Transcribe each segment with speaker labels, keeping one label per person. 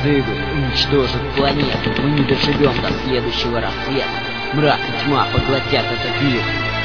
Speaker 1: цигы уничтожат планету. Мы не доживем до следующего рассвета. Мрак и тьма поглотят этот мир.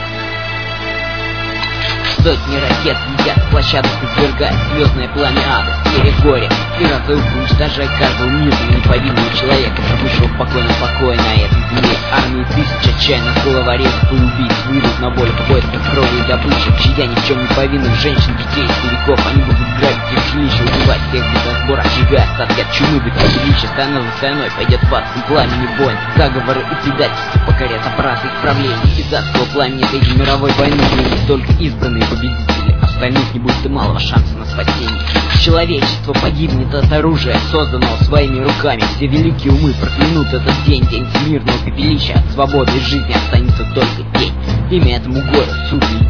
Speaker 1: Сотни ракет едят площадок, извергая звездное пламя ада, серия горя и разрыв, уничтожая каждого мирного неповинного человека, живущего спокойно на этой земле. Армии тысяч отчаянных головорезов и убийц выйдут на волю в поисках крови и добычи, щадя ни в чем не повинных женщин, детей и стариков. Они будут грабить их жилища, убивать всех без разбора, сжигая остатки от чумы, быть величия. Страна за страной пойдет в адском пламени войн, заговоры и предательства покорят аппараты исправления. Из адского пламени этой мировой войны выйдут только избранные победители, остальных не будет и малого шанса на спасение. Человечество погибнет от оружия, созданного своими руками. Все великие умы проклянут этот день, день всемирного пепелища. От свободы и жизни останется только тень. Имя этому гору — суд